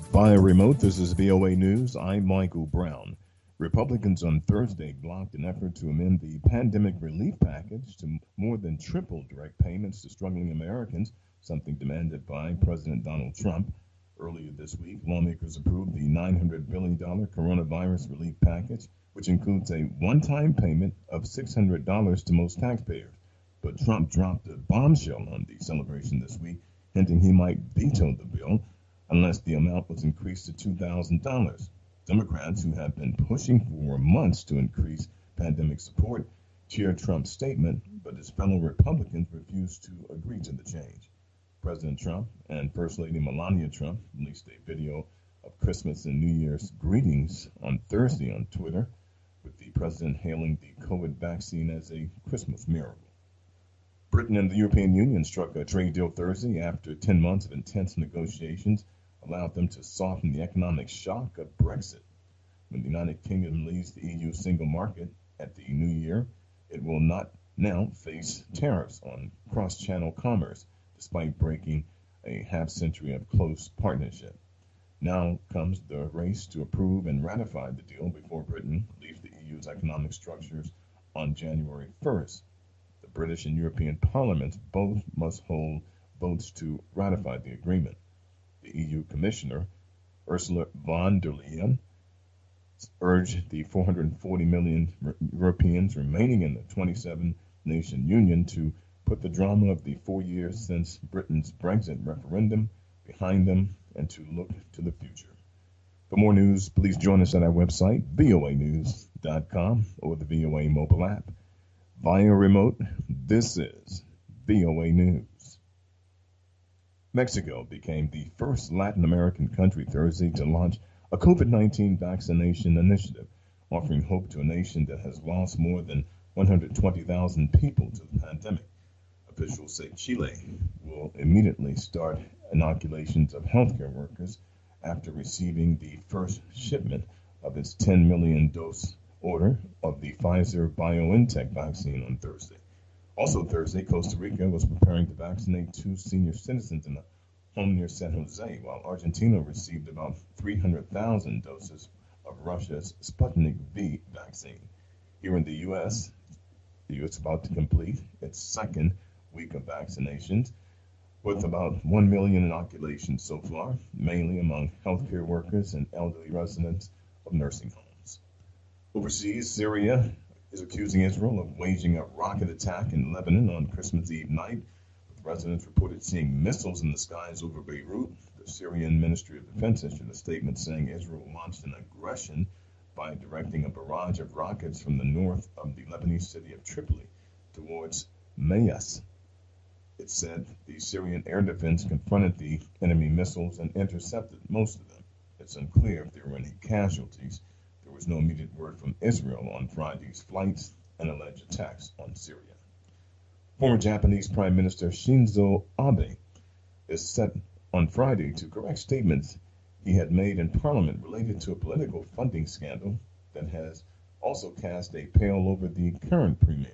Via remote, this is VOA News. I'm Michael Brown. Republicans on Thursday blocked an effort to amend the pandemic relief package to more than triple direct payments to struggling Americans, something demanded by President Donald Trump. Earlier this week, lawmakers approved the $900 billion coronavirus relief package, which includes a one-time payment of $600 to most taxpayers. But Trump dropped a bombshell on the celebration this week, hinting he might veto the bill unless the amount was increased to $2,000. Democrats, who have been pushing for months to increase pandemic support, cheered Trump's statement, but his fellow Republicans refused to agree to the change. President Trump and First Lady Melania Trump released a video of Christmas and New Year's greetings on Thursday on Twitter, with the president hailing the COVID vaccine as a Christmas miracle. Britain and the European Union struck a trade deal Thursday after 10 months of intense negotiations allowed them to soften the economic shock of Brexit. When the United Kingdom leaves the EU single market at the new year, it will not now face tariffs on cross-channel commerce, despite breaking a half-century of close partnership. Now comes the race to approve and ratify the deal before Britain leaves the EU's economic structures on January 1st. The British and European parliaments both must hold votes to ratify the agreement. The EU Commissioner, Ursula von der Leyen, urged the 440 million Europeans remaining in the 27-nation union to put the drama of the 4 years since Britain's Brexit referendum behind them and to look to the future. For more news, please join us at our website, voanews.com, or the VOA mobile app. Via remote, this is VOA News. Mexico became the first Latin American country Thursday to launch a COVID-19 vaccination initiative, offering hope to a nation that has lost more than 120,000 people to the pandemic. Officials say Chile will immediately start inoculations of healthcare workers after receiving the first shipment of its 10 million dose order of the Pfizer-BioNTech vaccine on Thursday. Also Thursday, Costa Rica was preparing to vaccinate 2 senior citizens in a home near San Jose, while Argentina received about 300,000 doses of Russia's Sputnik V vaccine. Here in the U.S., the U.S. is about to complete its second week of vaccinations, with about 1 million inoculations so far, mainly among healthcare workers and elderly residents of nursing homes. Overseas, Syria is accusing Israel of waging a rocket attack in Lebanon on Christmas Eve night, with residents reported seeing missiles in the skies over Beirut. The Syrian Ministry of Defense issued a statement saying Israel launched an aggression by directing a barrage of rockets from the north of the Lebanese city of Tripoli towards Mayas. It said the Syrian air defense confronted the enemy missiles and intercepted most of them. It's unclear if there were any casualties. There was no immediate word from Israel on Friday's flights and alleged attacks on Syria. Former Japanese Prime Minister Shinzo Abe is set on Friday to correct statements he had made in Parliament related to a political funding scandal that has also cast a pale over the current premier.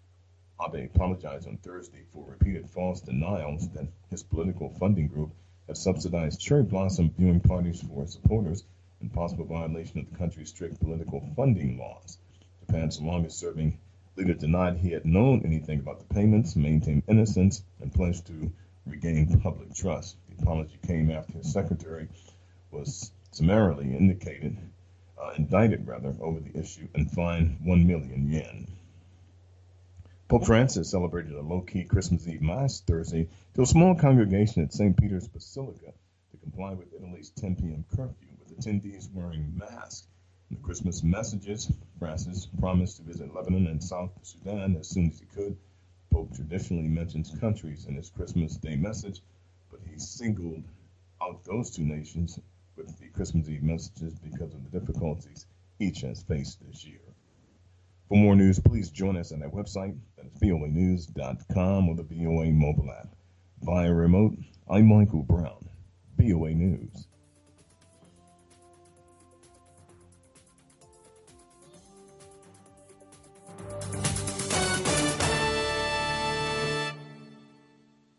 Abe apologized on Thursday for repeated false denials that his political funding group had subsidized cherry blossom viewing parties for supporters and possible violation of the country's strict political funding laws. Japan's longest-serving leader denied he had known anything about the payments, maintained innocence, and pledged to regain public trust. The apology came after his secretary was summarily indicted over the issue and fined 1 million yen. Pope Francis celebrated a low-key Christmas Eve Mass Thursday to a small congregation at St. Peter's Basilica to comply with Italy's 10 p.m. curfew, with attendees wearing masks. In the Christmas messages, Francis promised to visit Lebanon and South Sudan as soon as he could. The Pope traditionally mentions countries in his Christmas Day message, but he singled out those 2 nations with the Christmas Eve messages because of the difficulties each has faced this year. For more news, please join us on our website, that is voanews.com, or the VOA mobile app. Via remote, I'm Michael Brown, VOA News.